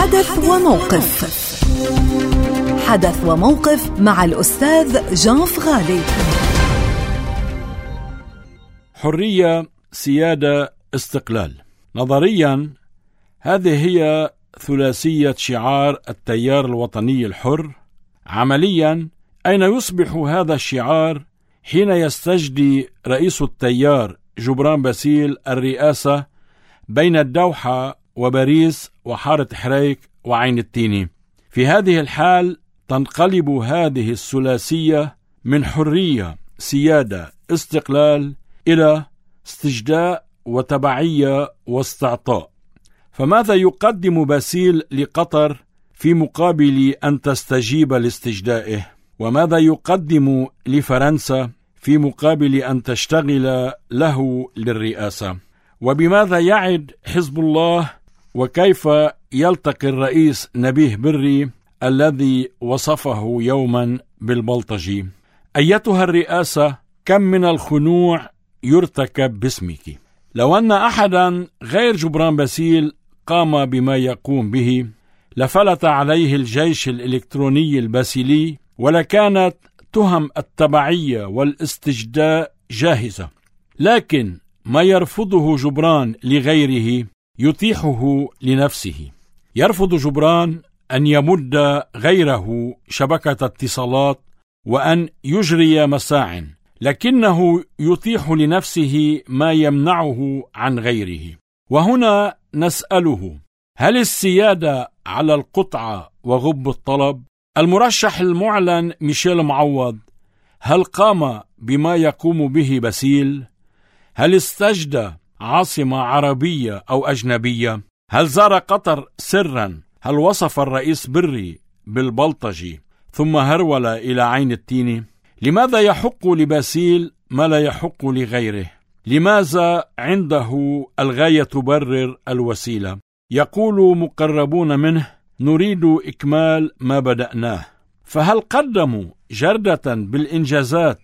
حدث وموقف. حدث وموقف مع الأستاذ جان فغالي. حرية، سيادة، استقلال. نظريا هذه هي ثلاثية شعار التيار الوطني الحر. عمليا أين يصبح هذا الشعار حين يستجدي رئيس التيار جبران باسيل الرئاسة بين الدوحة وباريس وحارة حريك وعين التيني؟ في هذه الحال تنقلب هذه الثلاثية من حرية، سيادة، استقلال إلى استجداء وتبعية واستعطاء. فماذا يقدم باسيل لقطر في مقابل أن تستجيب لاستجدائه؟ وماذا يقدم لفرنسا في مقابل أن تشتغل له للرئاسة؟ وبماذا يعد حزب الله؟ وكيف يلتقي الرئيس نبيه بري الذي وصفه يوما بالبلطجي؟ أيتها الرئاسة، كم من الخنوع يرتكب باسمك. لو أن أحدا غير جبران باسيل قام بما يقوم به لفلت عليه الجيش الإلكتروني الباسيلي، ولكانت تهم التبعية والاستجداء جاهزة. لكن ما يرفضه جبران لغيره يتيحه لنفسه. يرفض جبران أن يمد غيره شبكة اتصالات وأن يجري مساع، لكنه يتيح لنفسه ما يمنعه عن غيره. وهنا نسأله: هل السيادة على القطعة وغب الطلب؟ المرشح المعلن ميشيل معوض هل قام بما يقوم به باسيل؟ هل استجدى عاصمة عربية أو أجنبية؟ هل زار قطر سرا؟ هل وصف الرئيس بري بالبلطجي ثم هرول إلى عين التيني؟ لماذا يحق لباسيل ما لا يحق لغيره؟ لماذا عنده الغاية تبرر الوسيلة؟ يقول مقربون منه: نريد إكمال ما بدأناه. فهل قدموا جردة بالإنجازات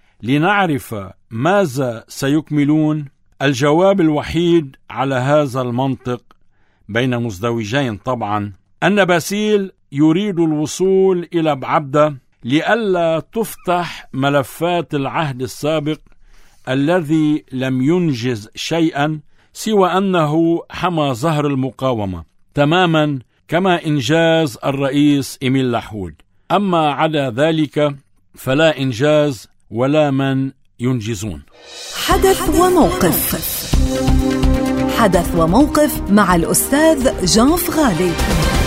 لنعرف ماذا سيكملون؟ الجواب الوحيد على هذا المنطق بين مزدوجين طبعا أن باسيل يريد الوصول إلى بعبدة لئلا تفتح ملفات العهد السابق الذي لم ينجز شيئا سوى أنه حمى ظهر المقاومة تماما كما إنجاز الرئيس إميل لحود. أما عدا ذلك فلا إنجاز ولا من ينجزون. حدث وموقف. حدث وموقف مع الأستاذ جان فغالي.